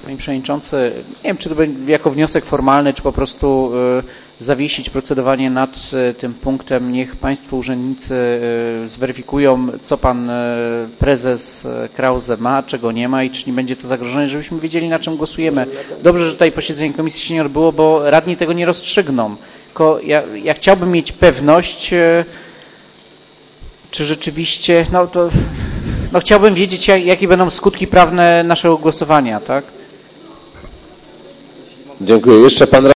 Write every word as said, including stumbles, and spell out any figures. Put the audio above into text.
Panie Przewodniczący, nie wiem, czy to będzie jako wniosek formalny, czy po prostu y, zawiesić procedowanie nad y, tym punktem. Niech Państwo urzędnicy y, zweryfikują, co Pan y, Prezes Krause ma, czego nie ma i czy nie będzie to zagrożone, żebyśmy wiedzieli, na czym głosujemy. Dobrze, że tutaj posiedzenie komisji się nie odbyło, bo radni tego nie rozstrzygną. Tylko ja, ja chciałbym mieć pewność, y, czy rzeczywiście, no to, no chciałbym wiedzieć, jak, jakie będą skutki prawne naszego głosowania, tak? Dziękuję. Jeszcze pan